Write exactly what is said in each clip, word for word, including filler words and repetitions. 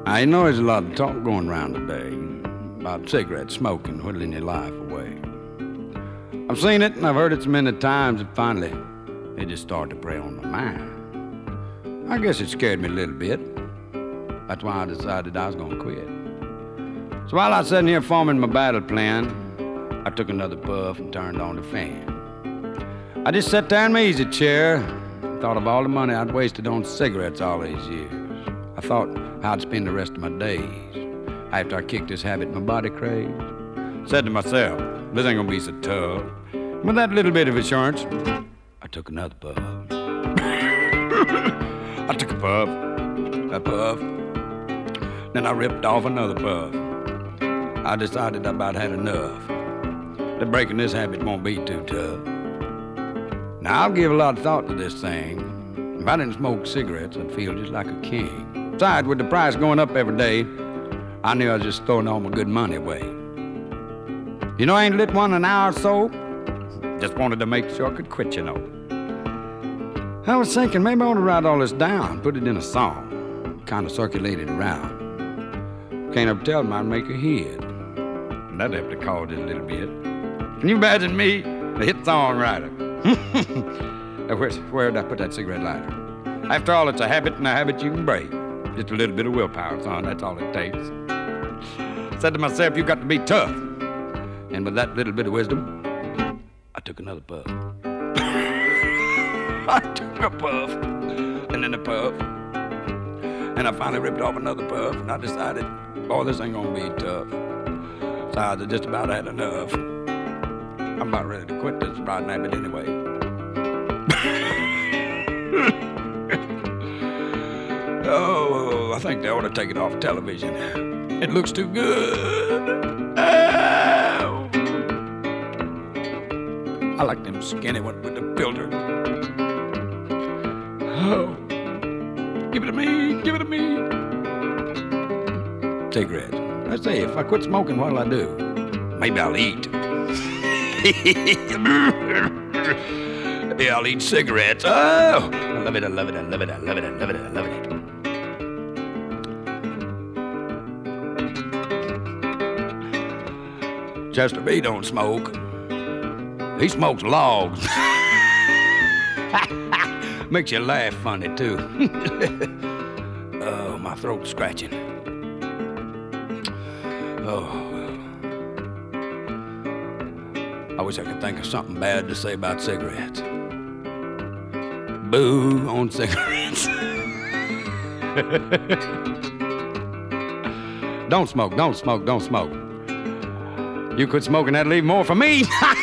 I know there's a lot of talk going around today about cigarette smoking whittling your life away. I've seen it and I've heard it so many times that finally it just started to prey on my mind. I guess it scared me a little bit. That's why I decided I was going to quit. So while I was sitting here forming my battle plan, I took another puff and turned on the fan. I just sat there in my easy chair and thought of all the money I'd wasted on cigarettes all these years. I thought how I'd spend the rest of my days after I kicked this habit my body craved. Said to myself, this ain't gonna be so tough. With that little bit of assurance, I took another puff. I took a puff, a puff, then I ripped off another puff. I decided I about had enough. That breaking this habit won't be too tough. Now, I'll give a lot of thought to this thing. If I didn't smoke cigarettes, I'd feel just like a king. Besides, with the price going up every day, I knew I was just throwing all my good money away. You know, I ain't lit one in an hour or so. Just wanted to make sure I could quit, you know. I was thinking maybe I ought to write all this down, put it in a song, kind of circulate it around. Can't ever tell them I'd make a hit. That'd have to cause it a little bit. Can you imagine me, the hit songwriter? Where's, where'd I put that cigarette lighter? After all, it's a habit, and a habit you can break. Just a little bit of willpower, son, that's all it takes. Said to myself, you got to be tough. And with that little bit of wisdom, I took another puff. I took a puff, and then a puff. And I finally ripped off another puff, and I decided, boy, this ain't gonna be tough. So I just about had enough. I'm about ready to quit this rotten habit anyway. Oh, I think they ought to take it off television. It looks too good. Oh. I like them skinny ones with the filter. Oh, give it to me, give it to me. Cigarettes. Let's see, if I quit smoking, what'll I do? Maybe I'll eat. Yeah, I'll eat cigarettes. Oh, I love it, I love it, I love it, I love it, I love it, I love it. Chester B don't smoke. He smokes logs. Makes you laugh funny, too. Oh, my throat's scratching. Oh. I wish I could think of something bad to say about cigarettes. Boo on cigarettes. Don't smoke, don't smoke, don't smoke. You quit smoking, that'll leave more for me.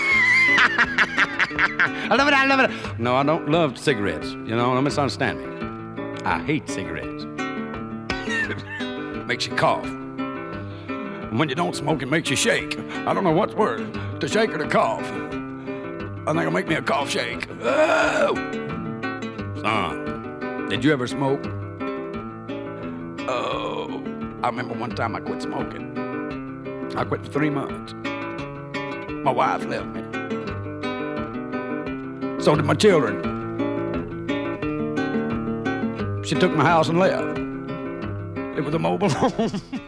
I love it, I love it. No, I don't love cigarettes. You know, don't misunderstand me. I hate cigarettes. Makes you cough. And when you don't smoke, it makes you shake. I don't know what's worse, to shake or to cough. I think it'll make me a cough shake. Oh! Son, did you ever smoke? Oh, I remember one time I quit smoking. I quit for three months. My wife left me. So did my children. She took my house and left. It was a mobile home.